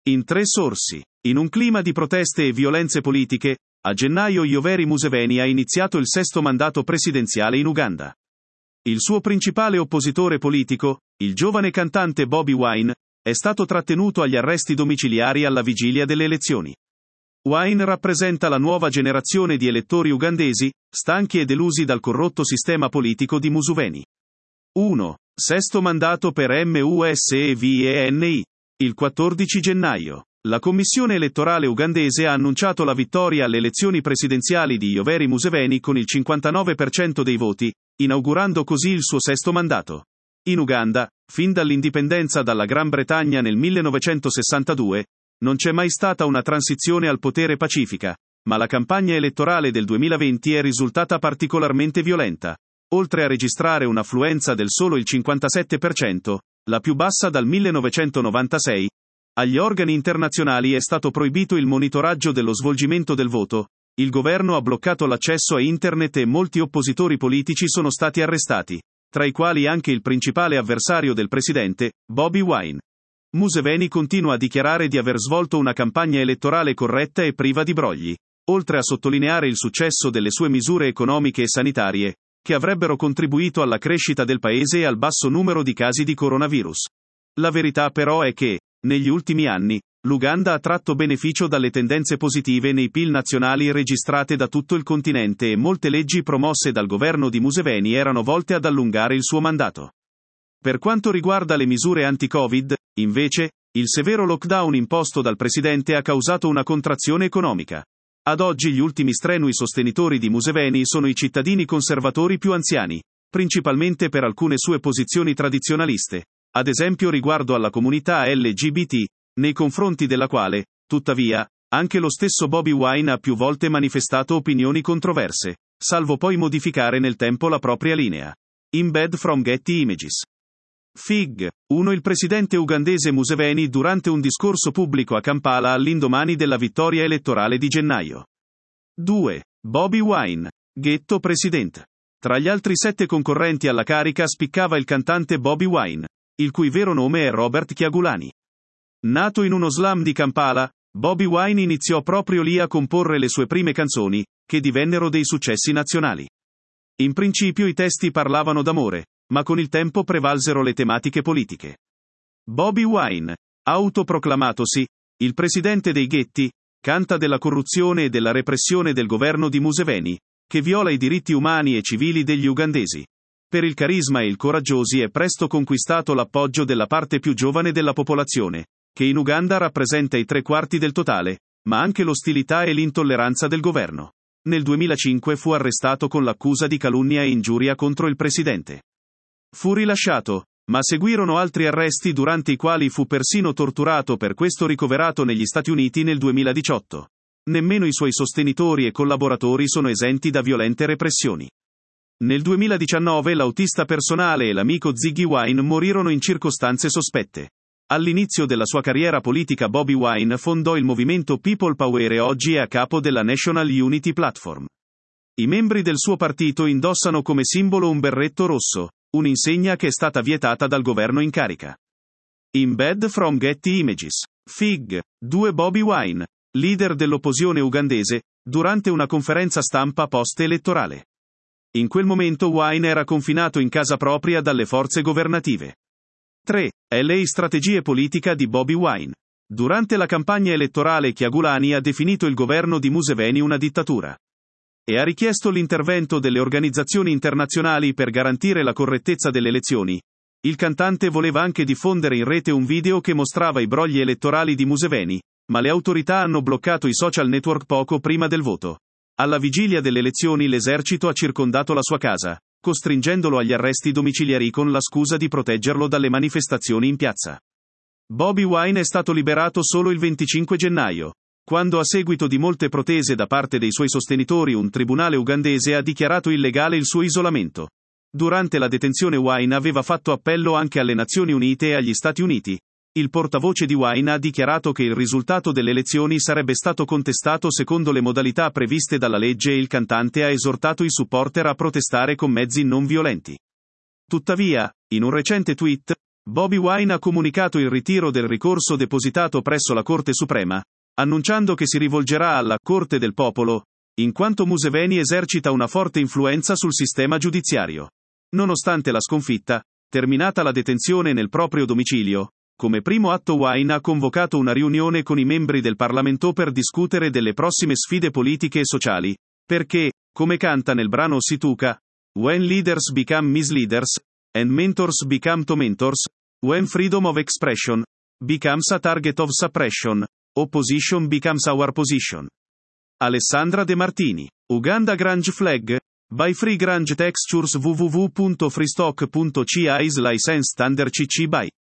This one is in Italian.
In 3 sorsi. In un clima di proteste e violenze politiche, a gennaio Yoweri Museveni ha iniziato il 6º mandato presidenziale in Uganda. Il suo principale oppositore politico, il giovane cantante Bobi Wine, è stato trattenuto agli arresti domiciliari alla vigilia delle elezioni. Wine rappresenta la nuova generazione di elettori ugandesi, stanchi e delusi dal corrotto sistema politico di Museveni. 1. 6º mandato per Museveni. Il 14 gennaio. La Commissione elettorale ugandese ha annunciato la vittoria alle elezioni presidenziali di Yoweri Museveni con il 59% dei voti, inaugurando così il suo 6º mandato. In Uganda, fin dall'indipendenza dalla Gran Bretagna nel 1962, non c'è mai stata una transizione al potere pacifica, ma la campagna elettorale del 2020 è risultata particolarmente violenta. Oltre a registrare un'affluenza del solo il 57%, la più bassa dal 1996, agli organi internazionali è stato proibito il monitoraggio dello svolgimento del voto, il governo ha bloccato l'accesso a internet e molti oppositori politici sono stati arrestati, tra i quali anche il principale avversario del presidente, Bobi Wine. Museveni continua a dichiarare di aver svolto una campagna elettorale corretta e priva di brogli, oltre a sottolineare il successo delle sue misure economiche e sanitarie, che avrebbero contribuito alla crescita del paese e al basso numero di casi di coronavirus. La verità però è che, negli ultimi anni, l'Uganda ha tratto beneficio dalle tendenze positive nei PIL nazionali registrate da tutto il continente e molte leggi promosse dal governo di Museveni erano volte ad allungare il suo mandato. Per quanto riguarda le misure anti-Covid, invece, il severo lockdown imposto dal presidente ha causato una contrazione economica. Ad oggi gli ultimi strenui sostenitori di Museveni sono i cittadini conservatori più anziani, principalmente per alcune sue posizioni tradizionaliste, ad esempio riguardo alla comunità LGBT, nei confronti della quale, tuttavia, anche lo stesso Bobi Wine ha più volte manifestato opinioni controverse, salvo poi modificare nel tempo la propria linea. Embed from Getty Images. Fig. 1. Il presidente ugandese Museveni durante un discorso pubblico a Kampala all'indomani della vittoria elettorale di gennaio. 2. Bobi Wine. Ghetto President. Tra gli altri 7 concorrenti alla carica spiccava il cantante Bobi Wine, il cui vero nome è Robert Kyagulanyi. Nato in uno slum di Kampala, Bobi Wine iniziò proprio lì a comporre le sue prime canzoni, che divennero dei successi nazionali. In principio i testi parlavano d'amore, ma con il tempo prevalsero le tematiche politiche. Bobi Wine, autoproclamatosi il presidente dei ghetti, canta della corruzione e della repressione del governo di Museveni, che viola i diritti umani e civili degli ugandesi. Per il carisma e il coraggiosi è presto conquistato l'appoggio della parte più giovane della popolazione, che in Uganda rappresenta i 3/4 del totale, ma anche l'ostilità e l'intolleranza del governo. Nel 2005 fu arrestato con l'accusa di calunnia e ingiuria contro il presidente. Fu rilasciato, ma seguirono altri arresti durante i quali fu persino torturato, per questo ricoverato negli Stati Uniti nel 2018. Nemmeno i suoi sostenitori e collaboratori sono esenti da violente repressioni. Nel 2019 l'autista personale e l'amico Ziggy Wine morirono in circostanze sospette. All'inizio della sua carriera politica Bobi Wine fondò il movimento People Power e oggi è a capo della National Unity Platform. I membri del suo partito indossano come simbolo un berretto rosso, un'insegna che è stata vietata dal governo in carica. Embed from Getty Images. Fig. 2. Bobi Wine, leader dell'opposizione ugandese, durante una conferenza stampa post-elettorale. In quel momento Wine era confinato in casa propria dalle forze governative. 3. LA strategia politica di Bobi Wine. Durante la campagna elettorale Kyagulanyi ha definito il governo di Museveni una dittatura. E ha richiesto l'intervento delle organizzazioni internazionali per garantire la correttezza delle elezioni. Il cantante voleva anche diffondere in rete un video che mostrava i brogli elettorali di Museveni, ma le autorità hanno bloccato i social network poco prima del voto. Alla vigilia delle elezioni l'esercito ha circondato la sua casa, costringendolo agli arresti domiciliari con la scusa di proteggerlo dalle manifestazioni in piazza. Bobi Wine è stato liberato solo il 25 gennaio, quando a seguito di molte protese da parte dei suoi sostenitori un tribunale ugandese ha dichiarato illegale il suo isolamento. Durante la detenzione Wine aveva fatto appello anche alle Nazioni Unite e agli Stati Uniti. Il portavoce di Wine ha dichiarato che il risultato delle elezioni sarebbe stato contestato secondo le modalità previste dalla legge e il cantante ha esortato i supporter a protestare con mezzi non violenti. Tuttavia, in un recente tweet, Bobi Wine ha comunicato il ritiro del ricorso depositato presso la Corte Suprema, annunciando che si rivolgerà alla Corte del Popolo, in quanto Museveni esercita una forte influenza sul sistema giudiziario. Nonostante la sconfitta, terminata la detenzione nel proprio domicilio, come primo atto Wine ha convocato una riunione con i membri del Parlamento per discutere delle prossime sfide politiche e sociali, perché, come canta nel brano Situka, When leaders become misleaders, and mentors become to mentors, when freedom of expression becomes a target of suppression, opposition becomes our position. Alessandra De Martini. Uganda Grange Flag, by Free Grange Textures www.freestock.ci is licensed under CC BY.